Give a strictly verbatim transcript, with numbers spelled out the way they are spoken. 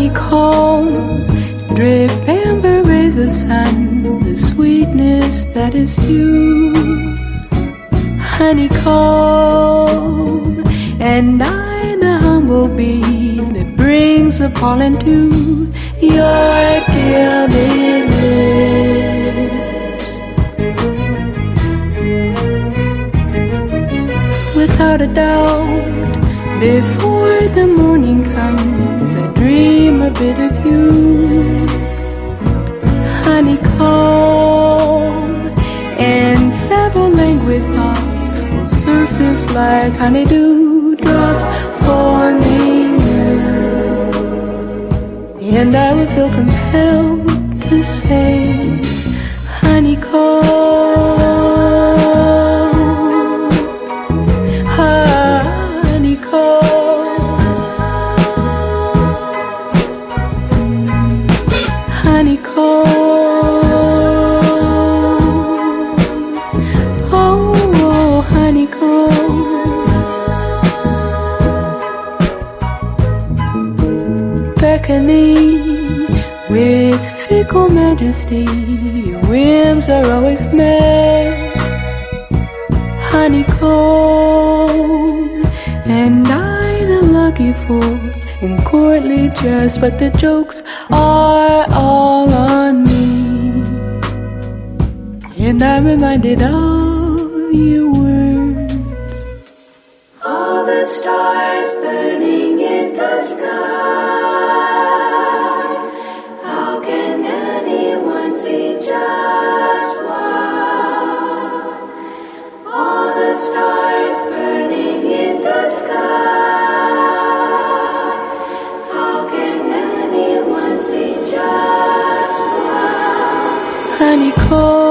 honeycomb, drip amber rays of sun, the sweetness that is you. Honeycomb, and I the humble bee that brings the pollen to your gilded lips. Without a doubt, before the morning comes, I dream a bit of you. Honeycomb, and several languid thoughts will surface like honeydew drops forming you. And I will feel compelled to say, honeycomb, honeycomb, oh, honeycomb. Beckoning with fickle majesty, your whims are always met. Honeycomb, and I the lucky fool in courtly dress, but the jokes are all on me, and I'm reminded of your words. All the stars burning in the sky, how can anyone see just one? All the stars burning in the sky, honeycomb.